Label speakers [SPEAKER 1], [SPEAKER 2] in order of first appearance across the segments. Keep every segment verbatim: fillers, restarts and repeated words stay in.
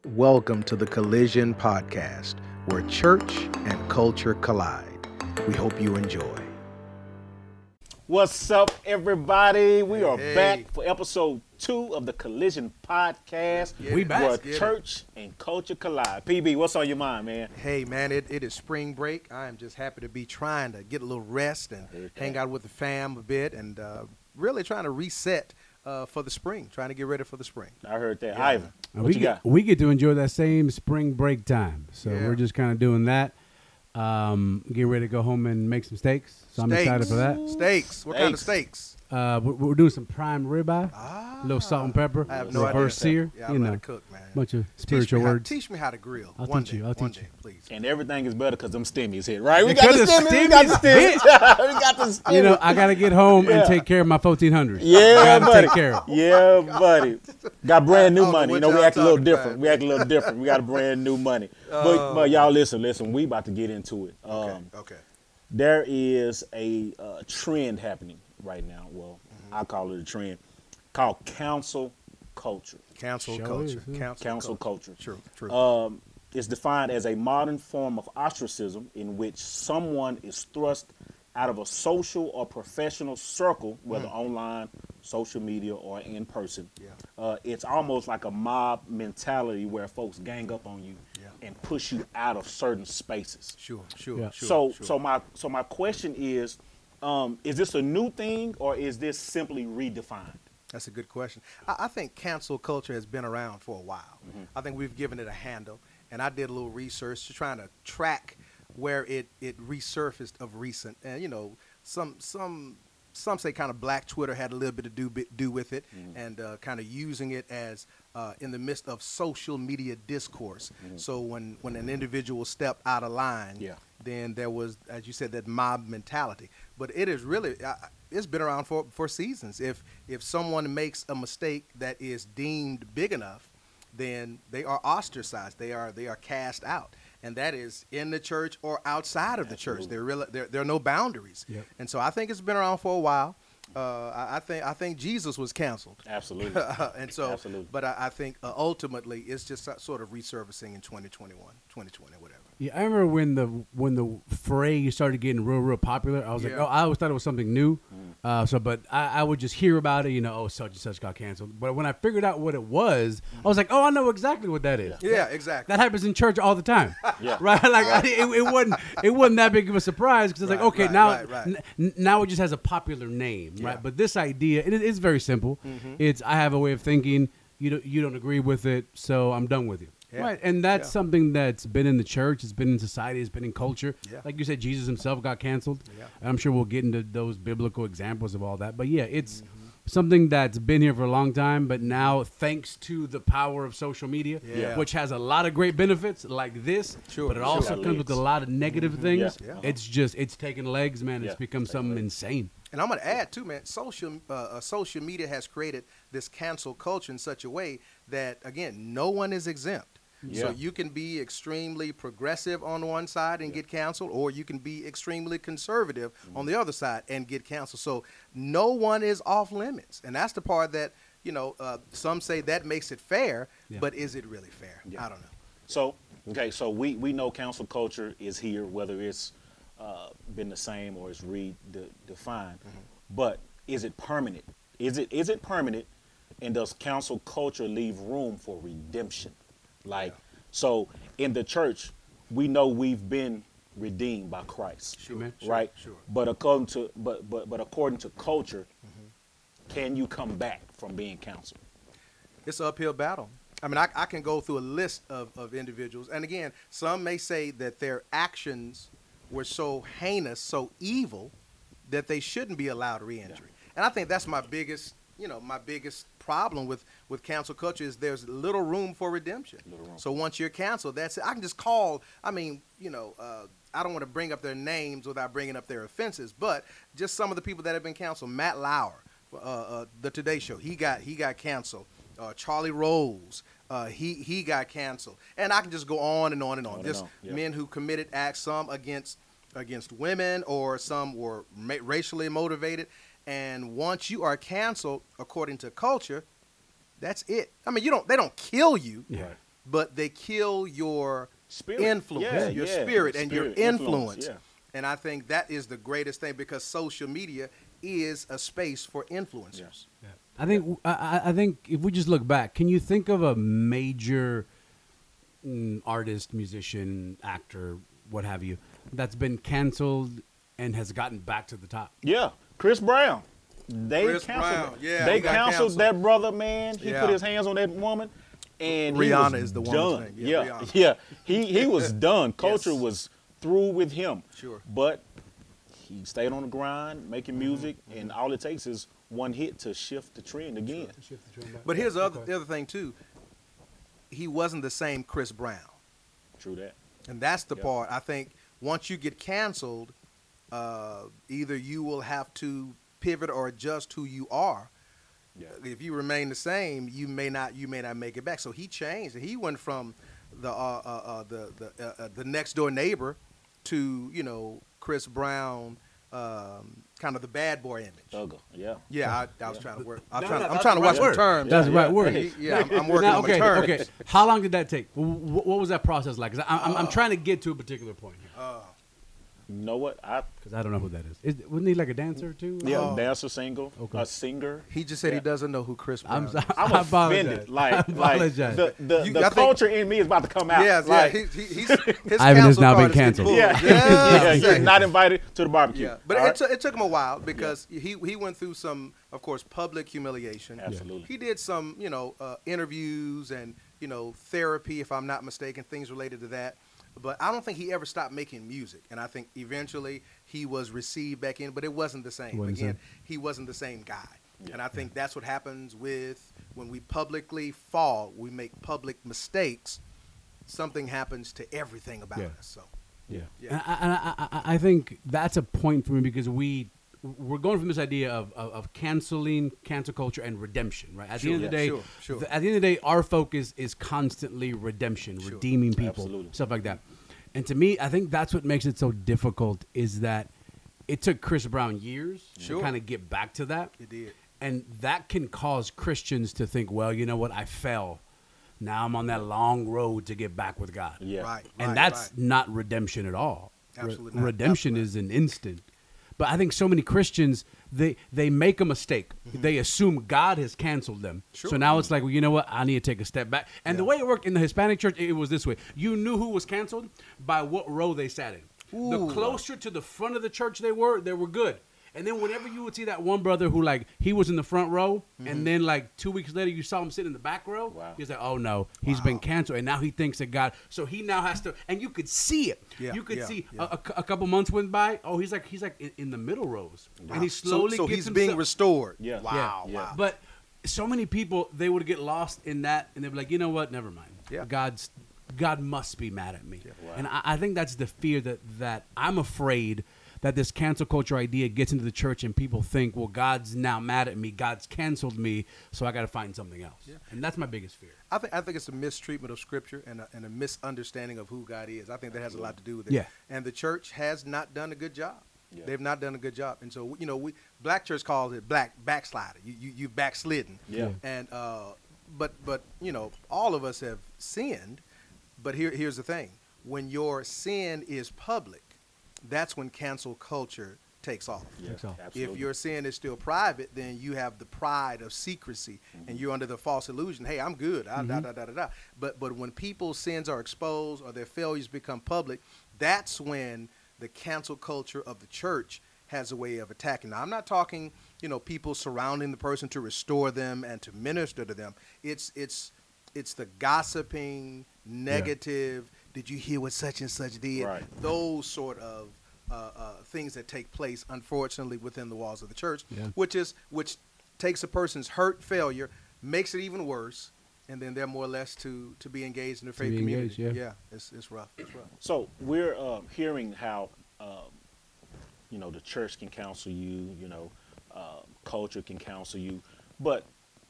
[SPEAKER 1] Welcome to the Collision Podcast, where church and culture collide. We hope you enjoy.
[SPEAKER 2] What's up, everybody? We are
[SPEAKER 1] Hey.
[SPEAKER 2] back for episode two of the Collision Podcast.
[SPEAKER 1] We back.
[SPEAKER 2] Where
[SPEAKER 1] Let's get it.
[SPEAKER 2] church and culture collide. P B, what's on your mind, man?
[SPEAKER 1] Hey, man, it, it is spring break. I am just happy to be trying to get a little rest and
[SPEAKER 2] Heard that.
[SPEAKER 1] hang out with the fam a bit and uh, really trying to reset uh, for the spring, trying to get ready for the spring.
[SPEAKER 2] I heard that.
[SPEAKER 1] Yeah.
[SPEAKER 2] Ivan,
[SPEAKER 3] And
[SPEAKER 2] what
[SPEAKER 3] we
[SPEAKER 2] you
[SPEAKER 3] get
[SPEAKER 2] got?
[SPEAKER 3] we get to enjoy that same spring break time. So
[SPEAKER 1] Yeah.
[SPEAKER 3] we're just kind of doing that. Um, getting ready to go home and make some steaks. So I'm
[SPEAKER 1] Steaks.
[SPEAKER 3] excited for that.
[SPEAKER 1] Steaks. What kind of steaks?
[SPEAKER 3] Uh, we're, we're doing some prime ribeye,
[SPEAKER 1] Ah,
[SPEAKER 3] a little salt and pepper,
[SPEAKER 1] I have no idea.
[SPEAKER 3] reverse sear.
[SPEAKER 1] Yeah, I
[SPEAKER 3] you
[SPEAKER 1] know how
[SPEAKER 3] know,
[SPEAKER 1] to cook, man.
[SPEAKER 3] bunch of
[SPEAKER 1] Teach
[SPEAKER 3] spiritual
[SPEAKER 1] me how,
[SPEAKER 3] words.
[SPEAKER 1] teach me how to grill.
[SPEAKER 3] I'll
[SPEAKER 1] one
[SPEAKER 3] teach
[SPEAKER 1] day,
[SPEAKER 3] you, I'll
[SPEAKER 1] one
[SPEAKER 3] teach
[SPEAKER 1] day,
[SPEAKER 3] you.
[SPEAKER 1] please.
[SPEAKER 2] And everything is better because them stimmies hit, right? We got
[SPEAKER 3] Because
[SPEAKER 2] the
[SPEAKER 3] the
[SPEAKER 2] stimmies. We got the
[SPEAKER 3] stimmies
[SPEAKER 2] stimmies. we got the stimmies.
[SPEAKER 3] You know, I gotta get home
[SPEAKER 2] Yeah.
[SPEAKER 3] and take care of my fourteen hundred.
[SPEAKER 2] Yeah,
[SPEAKER 3] gotta
[SPEAKER 2] buddy.
[SPEAKER 3] take care of it.
[SPEAKER 2] Yeah, buddy. Got brand new
[SPEAKER 1] I don't know
[SPEAKER 2] money. You
[SPEAKER 1] what
[SPEAKER 2] know, we
[SPEAKER 1] y'all
[SPEAKER 2] act a little
[SPEAKER 1] talking
[SPEAKER 2] different.
[SPEAKER 1] about.
[SPEAKER 2] We act a little different. We got a brand new money. But, but y'all listen, listen. We about to get into it. Um,
[SPEAKER 1] Okay, okay.
[SPEAKER 2] There is a uh, trend happening right now. Well, I call it a trend called council culture.
[SPEAKER 1] Council
[SPEAKER 3] Sure
[SPEAKER 1] culture.
[SPEAKER 3] is, yeah.
[SPEAKER 1] Council,
[SPEAKER 2] Council culture.
[SPEAKER 1] True, true.
[SPEAKER 2] Um, it's defined as a modern form of ostracism in which someone is thrust out of a social or professional circle, whether online, social media, or in person.
[SPEAKER 1] Yeah.
[SPEAKER 2] Uh, it's almost like a mob mentality where folks gang up on you
[SPEAKER 1] Yeah.
[SPEAKER 2] and push you out of certain spaces.
[SPEAKER 1] sure, sure,
[SPEAKER 3] Yeah.
[SPEAKER 1] sure.
[SPEAKER 2] so,
[SPEAKER 1] sure.
[SPEAKER 2] so my so my question is, um, is this a new thing or is this simply redefined?
[SPEAKER 1] That's a good question. I, I think cancel culture has been around for a while. I think we've given it a handle, and I did a little research to trying to track where it, it resurfaced of recent. And you know, some some some say kind of Black Twitter had a little bit to do bit, do with it, and uh, kind of using it as uh, in the midst of social media discourse. So when when an individual stepped out of line,
[SPEAKER 2] Yeah.
[SPEAKER 1] then there was, as you said, that mob mentality. But it is really, uh, it's been around for, for seasons. If if someone makes a mistake that is deemed big enough, then they are ostracized. They are they are cast out, and that is in the church or outside of the church.
[SPEAKER 2] Absolutely.
[SPEAKER 1] There really there, there are no boundaries.
[SPEAKER 3] Yep.
[SPEAKER 1] And so I think it's been around for a while. Uh, I, I think I think Jesus was canceled.
[SPEAKER 2] Absolutely.
[SPEAKER 1] and so,
[SPEAKER 2] Absolutely.
[SPEAKER 1] but I, I think uh, ultimately it's just so- sort of resurfacing in twenty twenty-one, twenty twenty, whatever.
[SPEAKER 3] Yeah, I remember when the when the phrase started getting real, real popular. I was like,
[SPEAKER 1] Yeah.
[SPEAKER 3] oh, I always thought it was something new. Uh, so, but I, I would just hear about it, you know, oh, such and such got canceled. But when I figured out what it was, I was like, oh, I know exactly what that is.
[SPEAKER 1] Yeah, exactly.
[SPEAKER 3] That happens in church all the time,
[SPEAKER 2] Yeah.
[SPEAKER 3] right? Like I, it, it wasn't it wasn't that big of a surprise because it's
[SPEAKER 1] Right,
[SPEAKER 3] like, okay,
[SPEAKER 1] right,
[SPEAKER 3] now
[SPEAKER 1] right, right.
[SPEAKER 3] n- n- now it just has a popular name,
[SPEAKER 1] Yeah.
[SPEAKER 3] right? But this idea, it, it's very simple. It's I have a way of thinking. You don't you don't agree with it, so I'm done with you.
[SPEAKER 1] Yeah.
[SPEAKER 3] Right, and that's
[SPEAKER 1] Yeah.
[SPEAKER 3] something that's been in the church, it's been in society, it's been in culture.
[SPEAKER 1] Yeah.
[SPEAKER 3] Like you said, Jesus himself got canceled.
[SPEAKER 1] Yeah.
[SPEAKER 3] And I'm sure we'll get into those biblical examples of all that. But yeah, it's
[SPEAKER 1] Mm-hmm.
[SPEAKER 3] something that's been here for a long time, but now thanks to the power of social media,
[SPEAKER 1] Yeah.
[SPEAKER 3] which has a lot of great benefits like this,
[SPEAKER 1] Sure,
[SPEAKER 3] but it
[SPEAKER 1] sure.
[SPEAKER 3] also
[SPEAKER 2] Got
[SPEAKER 3] comes with a
[SPEAKER 2] legs.
[SPEAKER 3] lot of negative things.
[SPEAKER 1] Yeah. Yeah.
[SPEAKER 3] It's just it's taking legs, man.
[SPEAKER 2] Yeah.
[SPEAKER 3] It's become something insane.
[SPEAKER 1] And I'm going to add too, man. Social uh, uh, social media has created this cancel culture in such a way that again, no one is exempt.
[SPEAKER 2] Yeah.
[SPEAKER 1] So you can be extremely progressive on one side and get canceled, or you can be extremely conservative on the other side and get canceled. So no one is off limits, and that's the part that you know uh, some say that makes it fair,
[SPEAKER 3] Yeah.
[SPEAKER 1] but is it really fair?
[SPEAKER 2] Yeah.
[SPEAKER 1] I don't know.
[SPEAKER 2] So, okay, so we, we know council culture is here, whether it's uh, been the same or it's redefined. But is it permanent? Is it is it permanent? And does council culture leave room for redemption? Like, so in the church, we know we've been redeemed by Christ,
[SPEAKER 1] Sure,
[SPEAKER 3] Amen.
[SPEAKER 1] sure,
[SPEAKER 2] right?
[SPEAKER 1] sure.
[SPEAKER 2] But according to but but but according to culture, can you come back from being counseled?
[SPEAKER 1] It's an uphill battle. I mean, I, I can go through a list of, of individuals. And again, some may say that their actions were so heinous, so evil, that they shouldn't be allowed reentry. And I think that's my biggest, you know, my biggest problem with, with cancel culture is there's little room for redemption.
[SPEAKER 2] Little room.
[SPEAKER 1] So once you're canceled, that's it. I can just call, I mean, you know, uh, I don't want to bring up their names without bringing up their offenses, but just some of the people that have been canceled. Matt Lauer, uh, uh, the Today Show, he got he got canceled. Uh, Charlie Rose, uh, he he got canceled, and I can just go on and on and on.
[SPEAKER 2] On and
[SPEAKER 1] just
[SPEAKER 2] on, yeah.
[SPEAKER 1] men who committed acts, some against against women, or some were ma- racially motivated. And once you are canceled, according to culture, that's it. I mean, you don't they don't kill you,
[SPEAKER 3] Yeah.
[SPEAKER 2] Right.
[SPEAKER 1] but they kill your
[SPEAKER 2] Spirit.
[SPEAKER 1] influence,
[SPEAKER 2] Yeah,
[SPEAKER 1] your
[SPEAKER 2] yeah.
[SPEAKER 1] spirit, and your
[SPEAKER 2] Spirit,
[SPEAKER 1] influence.
[SPEAKER 2] influence, yeah.
[SPEAKER 1] And I think that is the greatest thing because social media is a space for influencers.
[SPEAKER 3] Yeah. I think I, I- I think if we just look back, can you think of a major mm, artist, musician, actor, what have you, that's been canceled and has gotten back to the top?
[SPEAKER 2] Yeah, Chris Brown. They
[SPEAKER 1] Chris
[SPEAKER 2] canceled.
[SPEAKER 1] Brown, yeah,
[SPEAKER 2] they
[SPEAKER 1] he got
[SPEAKER 2] canceled
[SPEAKER 1] canceled.
[SPEAKER 2] that brother, man. He
[SPEAKER 1] Yeah.
[SPEAKER 2] put his hands on that woman, and
[SPEAKER 1] Rihanna
[SPEAKER 2] he was
[SPEAKER 1] is the woman's
[SPEAKER 2] done.
[SPEAKER 1] name.
[SPEAKER 2] Yeah,
[SPEAKER 1] Yeah,
[SPEAKER 2] yeah,
[SPEAKER 1] Rihanna.
[SPEAKER 2] He he was done. Culture
[SPEAKER 1] Yes.
[SPEAKER 2] was through with him.
[SPEAKER 1] Sure.
[SPEAKER 2] But he stayed on the grind, making
[SPEAKER 1] Mm-hmm.
[SPEAKER 2] music, and all it takes is one hit to shift the trend again.
[SPEAKER 1] But here's the other, the other thing too. He wasn't the same Chris Brown,
[SPEAKER 2] True that.
[SPEAKER 1] and that's the
[SPEAKER 2] Yeah.
[SPEAKER 1] part I think. Once you get canceled, uh, either you will have to pivot or adjust who you are.
[SPEAKER 2] Yeah.
[SPEAKER 1] If you remain the same, you may not you may not make it back. So he changed. He went from the uh, uh, uh, the the uh, uh, the next door neighbor to you know Chris Brown, um, kind of the bad boy image.
[SPEAKER 2] Thugger. Yeah.
[SPEAKER 1] Yeah, I, I was trying to work. I'm
[SPEAKER 3] No,
[SPEAKER 1] trying.
[SPEAKER 3] no,
[SPEAKER 1] to, I'm
[SPEAKER 3] that's
[SPEAKER 1] trying to
[SPEAKER 3] the
[SPEAKER 1] watch
[SPEAKER 3] right
[SPEAKER 1] my
[SPEAKER 3] word.
[SPEAKER 1] terms.
[SPEAKER 3] That's the
[SPEAKER 2] Yeah,
[SPEAKER 3] right
[SPEAKER 2] yeah.
[SPEAKER 3] word.
[SPEAKER 1] He- yeah, I'm, I'm working
[SPEAKER 3] Now,
[SPEAKER 1] on
[SPEAKER 3] okay,
[SPEAKER 1] my terms.
[SPEAKER 3] okay. How long did that take? Wh- wh- What was that process like? 'Cause I, I'm, I'm trying to get to a particular point here
[SPEAKER 1] Uh,
[SPEAKER 2] You know what? I
[SPEAKER 3] because I don't know who that is. is. Wasn't he like a dancer too?
[SPEAKER 2] yeah,
[SPEAKER 1] Oh.
[SPEAKER 2] dancer, single,
[SPEAKER 3] Okay.
[SPEAKER 2] a singer.
[SPEAKER 1] he just said
[SPEAKER 2] Yeah.
[SPEAKER 1] he doesn't know who Chris Brown
[SPEAKER 3] I'm
[SPEAKER 1] is.
[SPEAKER 3] sorry.
[SPEAKER 2] I'm
[SPEAKER 3] I apologize.
[SPEAKER 2] offended. Like,
[SPEAKER 3] I
[SPEAKER 2] like
[SPEAKER 3] apologize.
[SPEAKER 2] the the,
[SPEAKER 1] You-
[SPEAKER 2] the
[SPEAKER 1] I think-
[SPEAKER 2] culture in me is about to come out.
[SPEAKER 1] Yes,
[SPEAKER 2] like,
[SPEAKER 1] yeah. He, he, he's, his
[SPEAKER 3] Ivan has
[SPEAKER 1] counsel
[SPEAKER 3] now been
[SPEAKER 1] card is getting
[SPEAKER 3] canceled.
[SPEAKER 1] pulled.
[SPEAKER 2] yeah,
[SPEAKER 1] Yes,
[SPEAKER 2] yeah, you're
[SPEAKER 1] yeah.
[SPEAKER 2] not invited to the barbecue.
[SPEAKER 1] Yeah, but
[SPEAKER 2] All
[SPEAKER 1] it,
[SPEAKER 2] right?
[SPEAKER 1] took it took him a while because he he went through some, of course, public humiliation.
[SPEAKER 2] Absolutely.
[SPEAKER 1] He did some, you know, uh, interviews and you know therapy, if I'm not mistaken, things related to that. But I don't think he ever stopped making music, and I think eventually he was received back in. But it wasn't the same.
[SPEAKER 3] Wasn't the
[SPEAKER 1] Again,
[SPEAKER 3] same.
[SPEAKER 1] he wasn't the same guy.
[SPEAKER 2] Yeah.
[SPEAKER 1] And I think that's what happens with when we publicly fall, we make public mistakes. Something happens to everything about
[SPEAKER 3] Yeah.
[SPEAKER 1] us. So
[SPEAKER 3] Yeah,
[SPEAKER 1] Yeah.
[SPEAKER 3] And, I, and I, I, I think that's a point for me because we we're going from this idea of, of, of canceling cancel culture and redemption, right? At the
[SPEAKER 1] Sure,
[SPEAKER 3] end of the
[SPEAKER 1] yeah,
[SPEAKER 3] day,
[SPEAKER 1] sure, sure.
[SPEAKER 3] th- at the end of the day, our focus is constantly redemption,
[SPEAKER 1] Sure.
[SPEAKER 3] redeeming people,
[SPEAKER 2] Absolutely.
[SPEAKER 3] stuff like that. And to me, I think that's what makes it so difficult is that it took Chris Brown years
[SPEAKER 1] Sure.
[SPEAKER 3] to kind of get back to that.
[SPEAKER 1] it did.
[SPEAKER 3] And that can cause Christians to think, well, you know what, I fell. Now I'm on that long road to get back with God.
[SPEAKER 2] Yeah.
[SPEAKER 1] Right.
[SPEAKER 3] And
[SPEAKER 1] right,
[SPEAKER 3] that's
[SPEAKER 1] right.
[SPEAKER 3] not redemption at all. Re-
[SPEAKER 1] Absolutely not.
[SPEAKER 3] redemption
[SPEAKER 1] Absolutely
[SPEAKER 3] is an instant. But I think so many Christians, they, they make a mistake. They assume God has canceled them.
[SPEAKER 1] Mm-hmm. Sure.
[SPEAKER 3] So now it's like, well, you know what? I need to take a step back. And the
[SPEAKER 1] Yeah.
[SPEAKER 3] way it worked in the Hispanic church, it was this way. You knew who was canceled by what row they sat in.
[SPEAKER 1] Ooh.
[SPEAKER 3] The closer to the front of the church they were, they were good. And then whenever you would see that one brother who, like, he was in the front row,
[SPEAKER 1] Mm-hmm.
[SPEAKER 3] and then, like, two weeks later, you saw him sitting in the back row,
[SPEAKER 2] Wow.
[SPEAKER 3] he's like, oh, no, he's been
[SPEAKER 1] Wow.
[SPEAKER 3] canceled. And now he thinks that God, so he now has to, and you could see it.
[SPEAKER 1] Yeah,
[SPEAKER 3] you could
[SPEAKER 1] yeah,
[SPEAKER 3] see
[SPEAKER 1] yeah.
[SPEAKER 3] A, a cou- a couple months went by, oh, he's like, he's like in, in the middle rows. And he
[SPEAKER 1] So-
[SPEAKER 3] slowly
[SPEAKER 1] so,
[SPEAKER 3] gets
[SPEAKER 1] he's
[SPEAKER 3] himself,
[SPEAKER 1] being restored.
[SPEAKER 2] Yeah.
[SPEAKER 1] Wow.
[SPEAKER 2] Yeah.
[SPEAKER 1] Wow.
[SPEAKER 3] But so many people, they would get lost in that, and they'd be like, you know what, never mind.
[SPEAKER 1] Yeah.
[SPEAKER 3] God's, God must be mad at me.
[SPEAKER 2] Wow.
[SPEAKER 3] And I, I think that's the fear that, that I'm afraid that this cancel culture idea gets into the church and people think, well, God's now mad at me. God's canceled me, so I got to find something else.
[SPEAKER 1] Yeah.
[SPEAKER 3] And that's my biggest fear.
[SPEAKER 1] I think I think it's a mistreatment of Scripture and a, and a misunderstanding of who God is. I think that has a lot to do with it.
[SPEAKER 3] Yeah.
[SPEAKER 1] And the church has not done a good job.
[SPEAKER 2] Yeah.
[SPEAKER 1] They've not done a good job. And so you know, we Black church calls it black backslider. You you you backslidden.
[SPEAKER 2] Yeah.
[SPEAKER 1] And uh, but but you know, all of us have sinned. But here here's the thing: when your sin is public, that's when cancel culture takes off.
[SPEAKER 2] Yeah,
[SPEAKER 3] Takes off.
[SPEAKER 2] absolutely.
[SPEAKER 1] If your sin is still private, then you have the pride of secrecy, and you're under the false illusion. Hey, I'm good. I, da, da, da, da, da. But but when people's sins are exposed or their failures become public, that's when the cancel culture of the church has a way of attacking. Now, I'm not talking, you know, people surrounding the person to restore them and to minister to them. It's it's it's the gossiping, negative. Did you hear what such and such did?
[SPEAKER 2] Right.
[SPEAKER 1] Those sort of uh, uh, things that take place, unfortunately, within the walls of the church,
[SPEAKER 3] Yeah.
[SPEAKER 1] which is which takes a person's hurt, failure, makes it even worse, and then they're more or less to to be engaged in the faith
[SPEAKER 3] be
[SPEAKER 1] community.
[SPEAKER 3] engaged, yeah.
[SPEAKER 1] yeah, it's it's rough. It's rough.
[SPEAKER 2] So we're um, hearing how, um, you know, the church can counsel you, you know, uh, culture can counsel you, but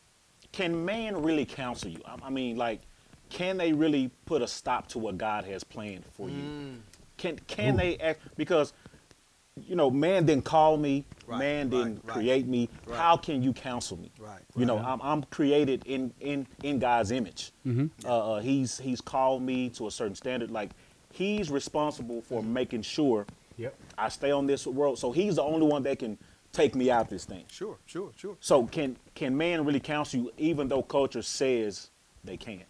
[SPEAKER 2] can man really counsel you? I, I mean, like, can they really put a stop to what God has planned for you?
[SPEAKER 1] Mm.
[SPEAKER 2] Can can they act? Because you know, man didn't call me,
[SPEAKER 1] Right,
[SPEAKER 2] man didn't
[SPEAKER 1] right, right.
[SPEAKER 2] create me.
[SPEAKER 1] Right.
[SPEAKER 2] How can you counsel me?
[SPEAKER 1] Right,
[SPEAKER 2] You know,
[SPEAKER 1] right.
[SPEAKER 2] I'm, I'm created in in in God's image.
[SPEAKER 3] Mm-hmm.
[SPEAKER 2] Uh, uh, he's he's called me to a certain standard. Like he's responsible for making sure
[SPEAKER 3] Yep.
[SPEAKER 2] I stay on this road. So he's the only one that can take me out this thing.
[SPEAKER 1] Sure, sure, sure.
[SPEAKER 2] So can can man really counsel you, even though culture says they can't?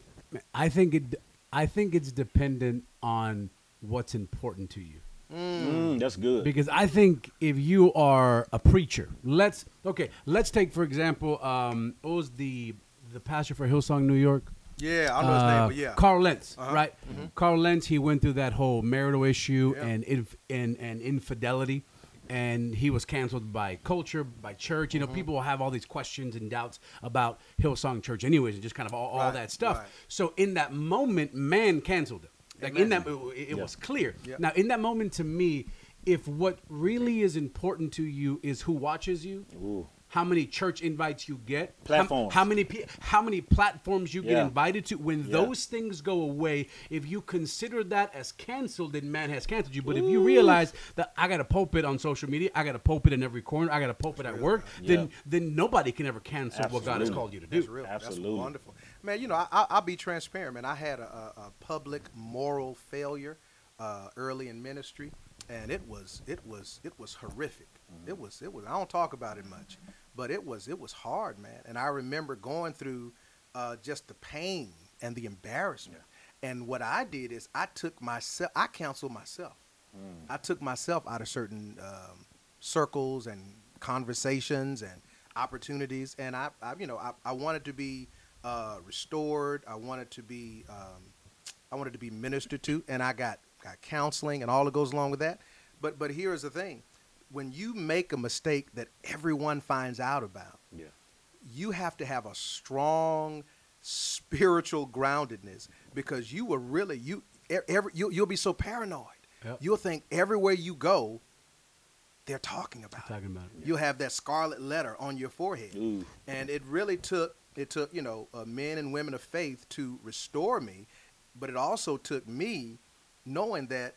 [SPEAKER 3] I think it. I think it's dependent on what's important to you.
[SPEAKER 2] Mm, that's good.
[SPEAKER 3] Because I think if you are a preacher, let's okay, let's take for example, um, what was the the pastor for Hillsong, New York?
[SPEAKER 1] Yeah, I don't know his name,
[SPEAKER 3] Uh,
[SPEAKER 1] but yeah.
[SPEAKER 3] Carl Lentz,
[SPEAKER 1] Uh-huh.
[SPEAKER 3] right? Carl Lentz, he went through that whole marital issue
[SPEAKER 1] Yeah.
[SPEAKER 3] and, inf- and and infidelity, and he was canceled by culture, by church. You know,
[SPEAKER 1] Mm-hmm.
[SPEAKER 3] people will have all these questions and doubts about Hillsong Church, anyways, and just kind of all, all
[SPEAKER 1] Right,
[SPEAKER 3] that stuff.
[SPEAKER 1] right.
[SPEAKER 3] So in that moment, man canceled him. Like in
[SPEAKER 1] Amen.
[SPEAKER 3] that, it, it
[SPEAKER 2] Yeah.
[SPEAKER 3] was clear.
[SPEAKER 1] Yeah.
[SPEAKER 3] Now, in that moment, to me, if what really is important to you is who watches you,
[SPEAKER 2] Ooh.
[SPEAKER 3] how many church invites you get, how-
[SPEAKER 2] Platforms.
[SPEAKER 3] how, many pe- how many platforms you get
[SPEAKER 2] Yeah.
[SPEAKER 3] invited to, when
[SPEAKER 2] Yeah.
[SPEAKER 3] those things go away, if you consider that as canceled, then man has canceled you. But if you realize that I got a pulpit on social media, I got a pulpit in every corner, I got a pulpit at work, then
[SPEAKER 2] Yeah.
[SPEAKER 3] then nobody can ever cancel what God has
[SPEAKER 2] Absolutely.
[SPEAKER 3] called you to do.
[SPEAKER 1] That's real.
[SPEAKER 2] Absolutely.
[SPEAKER 1] That's wonderful. Man, you know, I, I, I'll be transparent, man. I had a, a, a public moral failure uh, early in ministry, and it was it was it was horrific. It was it was. I don't talk about it much, but it was it was hard, man. And I remember going through uh, just the pain and the embarrassment. And what I did is I took myself. I counseled myself. I took myself out of certain um, circles and conversations and opportunities, and I, I you know, I, I wanted to be uh, restored. I wanted to be, um, I wanted to be ministered to, and I got, got counseling and all that goes along with that. But but here is the thing: when you make a mistake that everyone finds out about,
[SPEAKER 2] Yeah.
[SPEAKER 1] you have to have a strong spiritual groundedness, because you will really you e- every you, you'll be so paranoid.
[SPEAKER 3] Yep.
[SPEAKER 1] You'll think everywhere you go, they're talking about
[SPEAKER 3] Talking
[SPEAKER 1] it.
[SPEAKER 3] about it.
[SPEAKER 1] You'll have that scarlet letter on your forehead.
[SPEAKER 2] Ooh.
[SPEAKER 1] And it really took it took you know uh, men and women of faith to restore me, but it also took me knowing that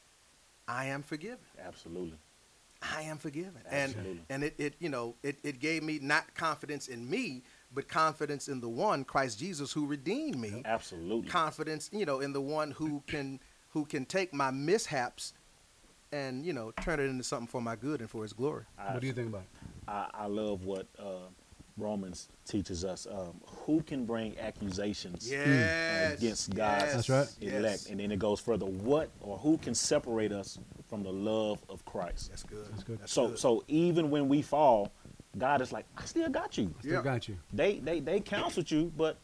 [SPEAKER 1] I am forgiven.
[SPEAKER 2] Absolutely.
[SPEAKER 1] I am forgiven.
[SPEAKER 2] Absolutely.
[SPEAKER 1] And and it, it you know it, it gave me not confidence in me, but confidence in the one, Christ Jesus, who redeemed me.
[SPEAKER 2] Absolutely.
[SPEAKER 1] Confidence, you know, in the one who can who can take my mishaps and, you know, turn it into something for my good and for his glory.
[SPEAKER 2] I,
[SPEAKER 3] What do you think about it?
[SPEAKER 2] I, I love what uh, Romans teaches us. Um, who can bring accusations uh,
[SPEAKER 1] Yes.
[SPEAKER 2] against God's
[SPEAKER 1] yes,
[SPEAKER 3] That's right.
[SPEAKER 1] yes.
[SPEAKER 2] elect? And then it goes further. What or who can separate us from the love of Christ?
[SPEAKER 1] That's good.
[SPEAKER 3] That's good.
[SPEAKER 2] so
[SPEAKER 1] good.
[SPEAKER 2] so even when we fall, God is like, I still got you.
[SPEAKER 3] Still
[SPEAKER 1] Yeah.
[SPEAKER 3] got you.
[SPEAKER 2] They they they counseled you, but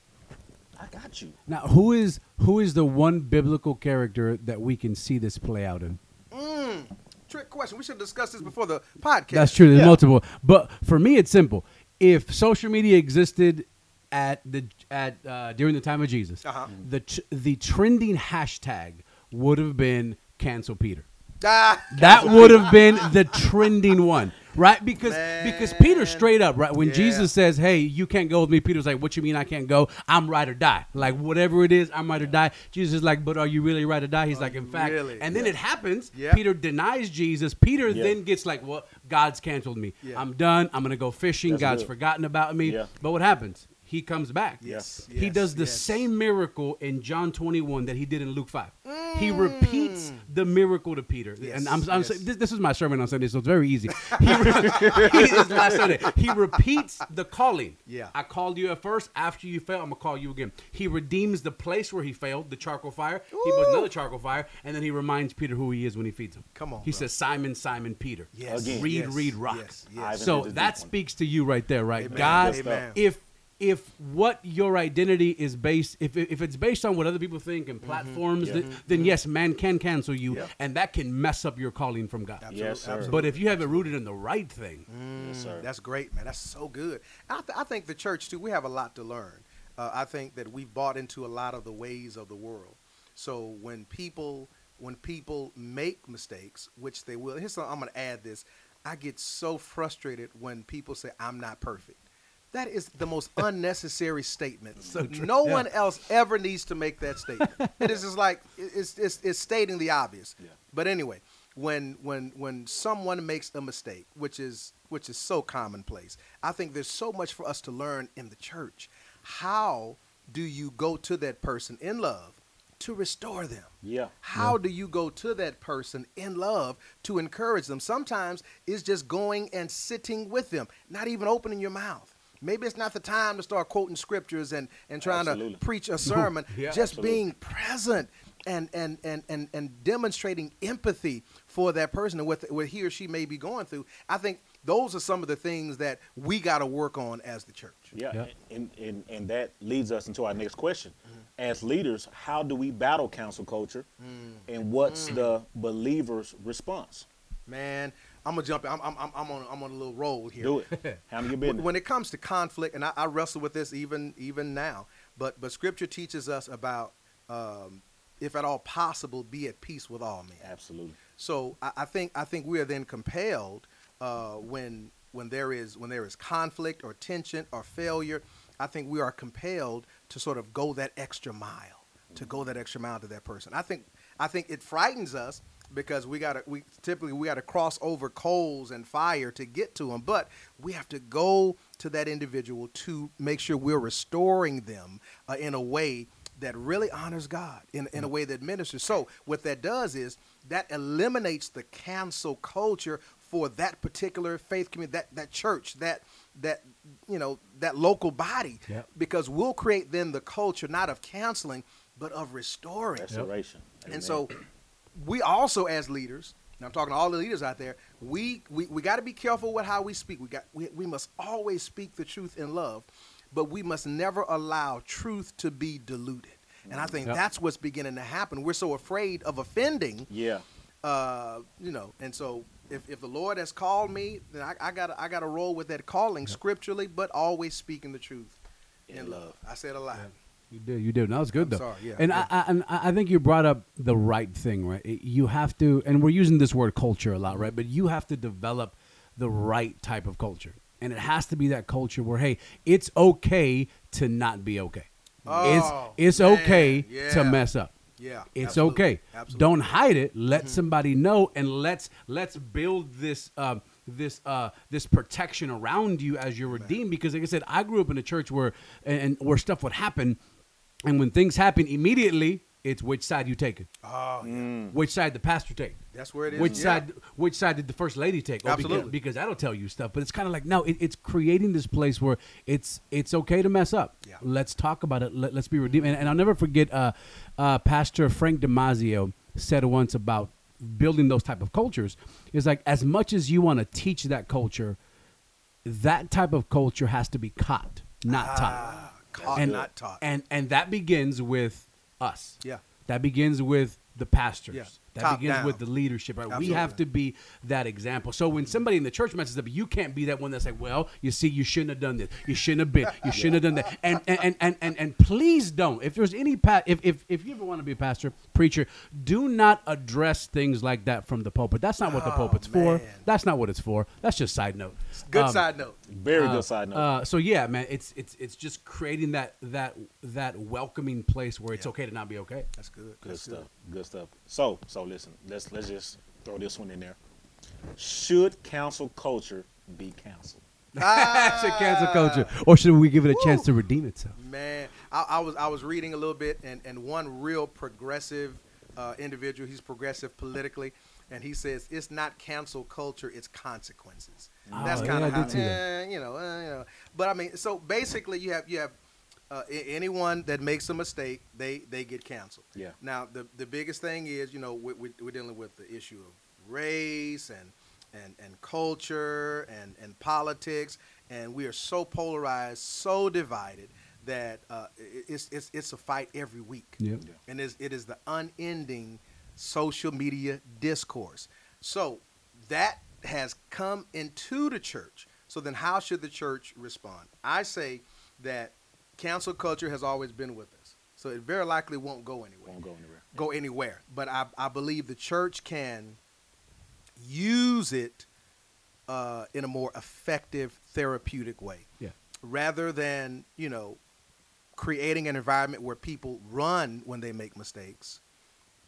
[SPEAKER 2] I got you.
[SPEAKER 3] Now, who is who is the one biblical character that we can see this play out in?
[SPEAKER 1] Mm, trick question. We should discuss this before the podcast.
[SPEAKER 3] That's true. There's
[SPEAKER 2] Yeah.
[SPEAKER 3] multiple, but for me, it's simple. If social media existed at the at uh, during the time of Jesus,
[SPEAKER 1] Uh-huh.
[SPEAKER 3] the tr- the trending hashtag would have been cancel Peter.
[SPEAKER 1] Ah,
[SPEAKER 3] That would have been the trending one, right? Because because Peter
[SPEAKER 1] Man.
[SPEAKER 3] straight up, right? When
[SPEAKER 1] Yeah.
[SPEAKER 3] Jesus says, "Hey, you can't go with me," Peter's like, "What you mean I can't go? I'm right or die. Like whatever it is, I'm right or die." Jesus is like, "But are you really right or die?" He's
[SPEAKER 1] Are
[SPEAKER 3] like, "In
[SPEAKER 1] you
[SPEAKER 3] fact,"
[SPEAKER 1] really?
[SPEAKER 3] and then
[SPEAKER 1] Yeah.
[SPEAKER 3] it happens.
[SPEAKER 1] Yeah.
[SPEAKER 3] Peter denies Jesus. Peter
[SPEAKER 2] Yeah.
[SPEAKER 3] then gets like, "Well, God's canceled me.
[SPEAKER 1] Yeah.
[SPEAKER 3] I'm done. I'm gonna go fishing.
[SPEAKER 2] That's
[SPEAKER 3] God's
[SPEAKER 2] good.
[SPEAKER 3] forgotten about me."
[SPEAKER 2] Yeah.
[SPEAKER 3] But what happens? He comes back.
[SPEAKER 1] yes,
[SPEAKER 3] He
[SPEAKER 1] yes,
[SPEAKER 3] does the
[SPEAKER 1] yes.
[SPEAKER 3] same miracle in John twenty-one that he did in Luke five. He repeats the miracle to Peter.
[SPEAKER 1] Yes,
[SPEAKER 3] And I'm, I'm
[SPEAKER 1] yes.
[SPEAKER 3] saying, this, this is my sermon on Sunday, so it's very easy. He, re- he, is last Sunday. He repeats the calling.
[SPEAKER 1] Yeah.
[SPEAKER 3] I called you at first. After you failed, I'm going to call you again. He redeems the place where he failed, the charcoal fire. He puts
[SPEAKER 1] Ooh.
[SPEAKER 3] another charcoal fire, and then he reminds Peter who he is when he feeds him.
[SPEAKER 1] Come on,
[SPEAKER 3] He
[SPEAKER 1] bro.
[SPEAKER 3] says, Simon, Simon, Peter.
[SPEAKER 1] Yes,
[SPEAKER 2] Again.
[SPEAKER 3] Read,
[SPEAKER 1] yes,
[SPEAKER 3] read, rock.
[SPEAKER 1] Yes,
[SPEAKER 2] Ivan
[SPEAKER 1] yes.
[SPEAKER 3] So
[SPEAKER 2] is the
[SPEAKER 3] that
[SPEAKER 2] deep one.
[SPEAKER 3] speaks to you right there, right?
[SPEAKER 1] Amen.
[SPEAKER 3] God,
[SPEAKER 1] Amen.
[SPEAKER 3] if if what your identity is based, if if it's based on what other people think and platforms,
[SPEAKER 2] Yeah.
[SPEAKER 3] then, then yes, man can cancel you,
[SPEAKER 1] Yeah.
[SPEAKER 3] and that can mess up your calling from God.
[SPEAKER 1] Absolutely,
[SPEAKER 2] Yes, sir.
[SPEAKER 1] absolutely.
[SPEAKER 3] But if you have it rooted in the right thing,
[SPEAKER 2] Yes, sir.
[SPEAKER 1] That's great, man. That's so good. I, th- I think the church too. We have a lot to learn. Uh, I think that we've bought into a lot of the ways of the world. So when people when people make mistakes, which they will, here's something, I'm going to add this. I get so frustrated when people say I'm not perfect. That is the most unnecessary statement.
[SPEAKER 3] So true.
[SPEAKER 1] No
[SPEAKER 3] Yeah.
[SPEAKER 1] one else ever needs to make that statement. It is just like it's, it's, it's stating the obvious.
[SPEAKER 2] Yeah.
[SPEAKER 1] But anyway, when when when someone makes a mistake, which is which is so commonplace, I think there's so much for us to learn in the church. How do you go to that person in love to restore them?
[SPEAKER 2] Yeah.
[SPEAKER 1] How do you go to that person in love to encourage them? Sometimes it's just going and sitting with them, not even opening your mouth. Maybe it's not the time to start quoting scriptures and, and trying
[SPEAKER 2] Absolutely.
[SPEAKER 1] to preach a sermon.
[SPEAKER 3] Yeah,
[SPEAKER 1] just
[SPEAKER 2] absolutely.
[SPEAKER 1] being present and, and, and, and, and demonstrating empathy for that person and what, what he or she may be going through. I think those are some of the things that we got to work on as the church.
[SPEAKER 2] Yeah,
[SPEAKER 3] Yeah.
[SPEAKER 2] And, and and that leads us into our next question. As leaders, how do we battle cancel culture, and what's the believer's response?
[SPEAKER 1] Man, I'm gonna jump in. I'm, I'm, I'm I'm on I'm on a little roll here.
[SPEAKER 2] Do it. Handle your
[SPEAKER 1] When
[SPEAKER 2] business.
[SPEAKER 1] when it comes to conflict, and I, I wrestle with this even even now, but but Scripture teaches us about, um, if at all possible, be at peace with all men.
[SPEAKER 2] Absolutely.
[SPEAKER 1] So I, I think I think we are then compelled uh, when when there is when there is conflict or tension or failure. I think we are compelled to sort of go that extra mile, to go that extra mile to that person. I think I think it frightens us because we got to we typically we got to cross over coals and fire to get to them, but we have to go to that individual to make sure we're restoring them uh, in a way that really honors God, in, in a way that ministers. So what that does is that eliminates the cancel culture for that particular faith community, that, that church, that, that, you know, that local body,
[SPEAKER 3] Yep.
[SPEAKER 1] because we'll create then the culture, not of canceling, but of restoring.
[SPEAKER 2] Restoration. Amen.
[SPEAKER 1] And so we also, as leaders, and I'm talking to all the leaders out there, we, we, we got to be careful with how we speak. We got we, we must always speak the truth in love, but we must never allow truth to be diluted. And I think
[SPEAKER 3] Yep.
[SPEAKER 1] that's what's beginning to happen. We're so afraid of offending,
[SPEAKER 2] yeah.
[SPEAKER 1] uh, you know. And so if, if the Lord has called me, then I, I got I got to roll with that calling scripturally, but always speaking the truth in,
[SPEAKER 2] In
[SPEAKER 1] love.
[SPEAKER 2] love.
[SPEAKER 1] I said a lot.
[SPEAKER 3] You did, you did. And that was good
[SPEAKER 1] I'm
[SPEAKER 3] though.
[SPEAKER 1] sorry, yeah,
[SPEAKER 3] and
[SPEAKER 1] yeah.
[SPEAKER 3] I, I and I I think you brought up the right thing, right? It- You have to, and we're using this word culture a lot, right? But you have to develop the right type of culture, and it has to be that culture where, hey, it's okay to not be okay.
[SPEAKER 1] Oh,
[SPEAKER 3] it's it's
[SPEAKER 1] man,
[SPEAKER 3] okay
[SPEAKER 1] yeah.
[SPEAKER 3] to mess up.
[SPEAKER 1] Yeah,
[SPEAKER 3] It's
[SPEAKER 1] absolutely,
[SPEAKER 3] okay.
[SPEAKER 1] absolutely.
[SPEAKER 3] Don't hide it. Let somebody know, and let's let's build this um, this uh, this protection around you as you're redeemed. Because, like I said, I grew up in a church where and, and where stuff would happen, and when things happen, immediately it's which side you taking,
[SPEAKER 1] Oh, yeah.
[SPEAKER 3] which side the pastor take.
[SPEAKER 1] That's where it is.
[SPEAKER 3] Which
[SPEAKER 1] yeah.
[SPEAKER 3] side? Which side did the first lady take? Oh, because-
[SPEAKER 1] Absolutely.
[SPEAKER 3] because, that'll tell you stuff. But it's kind of like no, it, it's creating this place where it's it's okay to mess up.
[SPEAKER 1] Yeah.
[SPEAKER 3] Let's talk about it. Let, let's be redeemed. And, and I'll never forget. Uh, uh, Pastor Frank Damasio said once about building those type of cultures. Is like as much as you want to teach that culture, that type of culture has to be caught, not taught.
[SPEAKER 1] Ah, caught,
[SPEAKER 3] and
[SPEAKER 1] not taught.
[SPEAKER 3] And and that begins with us.
[SPEAKER 1] Yeah.
[SPEAKER 3] That begins with the pastors.
[SPEAKER 1] Yeah.
[SPEAKER 3] That
[SPEAKER 1] Top
[SPEAKER 3] begins
[SPEAKER 1] down.
[SPEAKER 3] with the leadership. Right? We
[SPEAKER 1] Absolutely.
[SPEAKER 3] have to be that example. So when somebody in the church messes up, you can't be that one that's like, well, you see, you shouldn't have done this. You shouldn't have been. You shouldn't have done that. And and, and, and, and and please don't. If there's any pa- if, if if you ever want to be a pastor, preacher, do not address things like that from the pulpit. That's not what the
[SPEAKER 1] Oh,
[SPEAKER 3] pulpit's for.
[SPEAKER 1] man.
[SPEAKER 3] That's not what it's for. That's just side note.
[SPEAKER 1] Good
[SPEAKER 3] Um,
[SPEAKER 1] side note.
[SPEAKER 2] Very
[SPEAKER 3] uh,
[SPEAKER 2] good side note.
[SPEAKER 3] Uh, so yeah, man, it's it's it's just creating that that that welcoming place where it's
[SPEAKER 1] Yeah.
[SPEAKER 3] okay to not be okay.
[SPEAKER 1] That's good.
[SPEAKER 2] Good
[SPEAKER 1] That's
[SPEAKER 2] stuff. Good stuff. So, so listen. Let's let's just throw this one in there. Should cancel culture be canceled?
[SPEAKER 1] Ah,
[SPEAKER 3] Should cancel culture, or should we give it a chance
[SPEAKER 1] Woo.
[SPEAKER 3] to redeem itself?
[SPEAKER 1] Man, I, I was I was reading a little bit, and, and one real progressive uh, individual. He's progressive politically, and he says it's not cancel culture; it's consequences.
[SPEAKER 3] Oh,
[SPEAKER 1] That's
[SPEAKER 3] yeah,
[SPEAKER 1] kind
[SPEAKER 3] I
[SPEAKER 1] of
[SPEAKER 3] did
[SPEAKER 1] how,
[SPEAKER 3] see that.
[SPEAKER 1] eh, you know, uh, you know. But I mean, so basically, you have you have uh, a- anyone that makes a mistake, they they get canceled.
[SPEAKER 2] Yeah.
[SPEAKER 1] Now, the the biggest thing is, you know, we, we, we're dealing with the issue of race and and and culture and and politics, and we are so polarized, so divided that uh, it- it's it's it's a fight every week.
[SPEAKER 3] Yep.
[SPEAKER 2] Yeah.
[SPEAKER 1] And it's, it is the unending social media discourse. So that has come into the church. So then how should the church respond? I say that cancel culture has always been with us. So it very likely won't go anywhere.
[SPEAKER 2] Won't go anywhere.
[SPEAKER 1] Go anywhere. But I, I believe the church can use it uh, in a more effective therapeutic way.
[SPEAKER 3] Yeah.
[SPEAKER 1] Rather than, you know, creating an environment where people run when they make mistakes,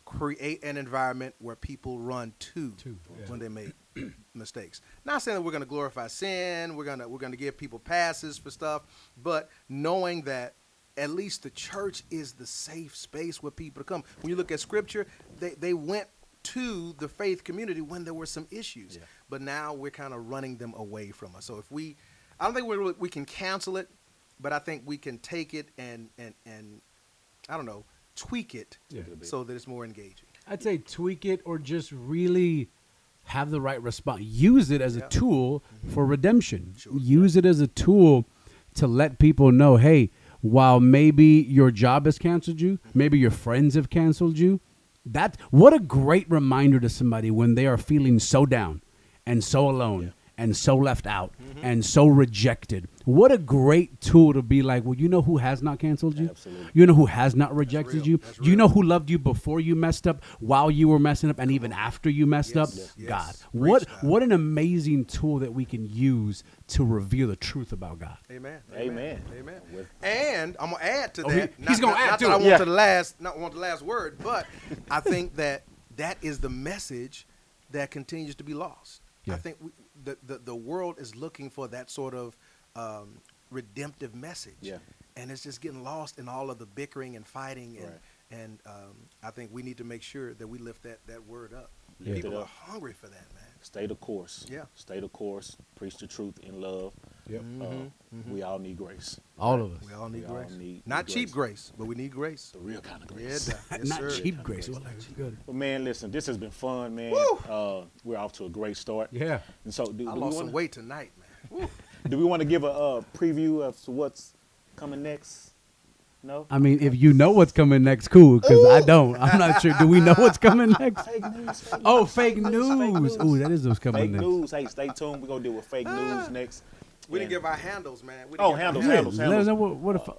[SPEAKER 1] create an environment where people run to,
[SPEAKER 3] To, yeah.
[SPEAKER 1] when they make mistakes. Not saying that we're going to glorify sin, we're going to we're going to give people passes for stuff, but knowing that at least the church is the safe space where people to come. When you look at scripture, they, they went to the faith community when there were some issues,
[SPEAKER 2] Yeah.
[SPEAKER 1] but now we're kind of running them away from us. So if we, I don't think we really, we can cancel it, but I think we can take it and and and I don't know, tweak it
[SPEAKER 3] Yeah.
[SPEAKER 1] so that it's more engaging.
[SPEAKER 3] I'd say tweak it or just really have the right response. Use it as a
[SPEAKER 1] Yeah.
[SPEAKER 3] tool for redemption.
[SPEAKER 1] Sure.
[SPEAKER 3] Use it as a tool to let people know, hey, while maybe your job has canceled you, maybe your friends have canceled you, that what a great reminder to somebody when they are feeling so down and so alone and so left out and so rejected. What a great tool to be like, well, you know who has not canceled you?
[SPEAKER 2] Absolutely.
[SPEAKER 3] You know who has not rejected
[SPEAKER 1] real.
[SPEAKER 3] you?
[SPEAKER 1] That's
[SPEAKER 3] You
[SPEAKER 1] real.
[SPEAKER 3] know who loved you before you messed up, while you were messing up, and even after you messed
[SPEAKER 1] Yes.
[SPEAKER 3] up?
[SPEAKER 1] Yes. Yes.
[SPEAKER 3] God.
[SPEAKER 1] Preach,
[SPEAKER 3] What
[SPEAKER 1] God.
[SPEAKER 3] what an amazing tool that we can use to reveal the truth about God.
[SPEAKER 1] Amen.
[SPEAKER 2] Amen.
[SPEAKER 1] Amen.
[SPEAKER 2] With-
[SPEAKER 1] And I'm gonna add to
[SPEAKER 3] Oh,
[SPEAKER 1] that.
[SPEAKER 3] he- he's gonna
[SPEAKER 1] not,
[SPEAKER 3] add
[SPEAKER 1] not
[SPEAKER 3] to
[SPEAKER 1] that
[SPEAKER 3] it.
[SPEAKER 1] I want
[SPEAKER 2] Yeah.
[SPEAKER 1] to the last, not want the last word, but I think that that is the message that continues to be lost.
[SPEAKER 3] Yeah.
[SPEAKER 1] I think we, the, the the world is looking for that sort of um, redemptive message.
[SPEAKER 2] Yeah.
[SPEAKER 1] And it's just getting lost in all of the bickering and fighting, and
[SPEAKER 2] Right.
[SPEAKER 1] and um, I think we need to make sure that we lift that that word up.
[SPEAKER 2] Lift
[SPEAKER 1] People
[SPEAKER 2] it
[SPEAKER 1] are
[SPEAKER 2] up.
[SPEAKER 1] hungry for that, man.
[SPEAKER 2] Stay the course.
[SPEAKER 1] Yeah.
[SPEAKER 2] Stay the course. Preach the truth in love.
[SPEAKER 3] Yep.
[SPEAKER 2] Uh, We all need grace.
[SPEAKER 3] All of us.
[SPEAKER 1] We all need
[SPEAKER 2] We all
[SPEAKER 1] grace.
[SPEAKER 2] need-
[SPEAKER 1] Not
[SPEAKER 2] need
[SPEAKER 1] cheap grace, but we need grace.
[SPEAKER 2] The real kind of
[SPEAKER 1] Yeah,
[SPEAKER 2] grace.
[SPEAKER 1] duh. Yes,
[SPEAKER 3] Not
[SPEAKER 1] sir.
[SPEAKER 3] cheap grace. Well, that's good.
[SPEAKER 2] But man, listen, this has been fun, man.
[SPEAKER 1] Woo!
[SPEAKER 2] Uh, we're off to a great start.
[SPEAKER 3] Yeah.
[SPEAKER 2] And so, do,
[SPEAKER 1] I
[SPEAKER 2] do we
[SPEAKER 1] lost
[SPEAKER 2] want
[SPEAKER 1] some weight tonight, man. Woo.
[SPEAKER 2] do we want to give a uh, preview of what's coming next? No.
[SPEAKER 3] I mean, if you know what's coming next, cool, because I don't. I'm not sure. Do we know what's coming next?
[SPEAKER 2] Fake news. Fake
[SPEAKER 3] Oh,
[SPEAKER 2] news,
[SPEAKER 3] fake
[SPEAKER 2] Fake
[SPEAKER 3] news. Ooh, that is what's coming
[SPEAKER 2] Fake
[SPEAKER 3] next.
[SPEAKER 2] news. Hey, stay tuned. We're gonna deal with fake
[SPEAKER 1] Ah.
[SPEAKER 2] news next.
[SPEAKER 1] We didn't
[SPEAKER 2] And-
[SPEAKER 1] give our handles, man. We didn't
[SPEAKER 2] Oh,
[SPEAKER 1] give our
[SPEAKER 2] handles,
[SPEAKER 3] Yeah,
[SPEAKER 2] handles,
[SPEAKER 3] let us
[SPEAKER 2] handles.
[SPEAKER 3] know what, what if,
[SPEAKER 1] Well,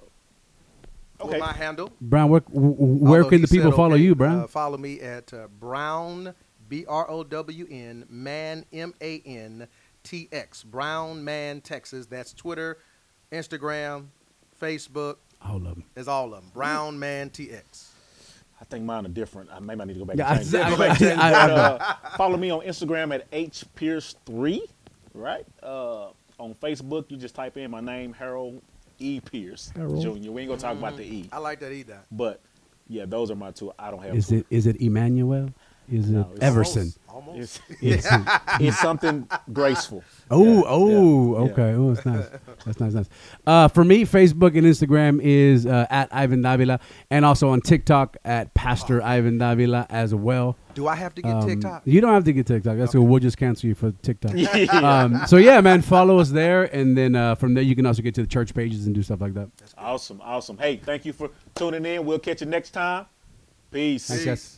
[SPEAKER 2] Okay.
[SPEAKER 1] my handle.
[SPEAKER 3] Brown, where, where
[SPEAKER 1] although
[SPEAKER 3] can
[SPEAKER 1] he
[SPEAKER 3] the people
[SPEAKER 1] said
[SPEAKER 3] follow
[SPEAKER 1] okay,
[SPEAKER 3] you, Brown?
[SPEAKER 1] Uh, follow me at uh, Brown, B R O W N, Man, M A N, T X. Brown Man Texas. That's Twitter, Instagram, Facebook.
[SPEAKER 3] All of them.
[SPEAKER 1] Is all of them. Brown Man T X.
[SPEAKER 2] I think mine are different. I maybe I need to go back.
[SPEAKER 3] Yeah,
[SPEAKER 2] and
[SPEAKER 3] I,
[SPEAKER 2] change it.
[SPEAKER 3] I,
[SPEAKER 2] Go back and change it.
[SPEAKER 3] I- I-
[SPEAKER 2] But, uh, follow me on Instagram at h pierce three, right? Uh, on Facebook, you just type in my name, Harold E. Pierce
[SPEAKER 3] Harold.
[SPEAKER 2] Junior We ain't gonna talk about the E,
[SPEAKER 1] I like that E dot.
[SPEAKER 2] but yeah, those are my two. I don't have.
[SPEAKER 3] is it is it Emmanuel? Is
[SPEAKER 2] No,
[SPEAKER 3] it
[SPEAKER 2] it's
[SPEAKER 3] Everson?
[SPEAKER 1] Almost.
[SPEAKER 2] It's,
[SPEAKER 3] It's,
[SPEAKER 2] it's something graceful.
[SPEAKER 3] oh,
[SPEAKER 2] Yeah,
[SPEAKER 3] oh,
[SPEAKER 2] yeah,
[SPEAKER 3] okay. Oh, that's nice. That's nice, nice. Uh, for me, Facebook and Instagram is uh, at Ivan Davila, and also on TikTok at Pastor Ivan Davila as well.
[SPEAKER 1] Do I have to get
[SPEAKER 3] Um,
[SPEAKER 1] TikTok?
[SPEAKER 3] You don't have to get TikTok. That's
[SPEAKER 1] Okay.
[SPEAKER 3] cool. We'll just cancel you for TikTok.
[SPEAKER 2] Yeah.
[SPEAKER 3] Um, so yeah, man, follow us there, and then uh, from there you can also get to the church pages and do stuff like that.
[SPEAKER 2] Awesome, awesome. Hey, thank you for tuning in. We'll catch you next time. Peace.
[SPEAKER 3] Thanks, guys.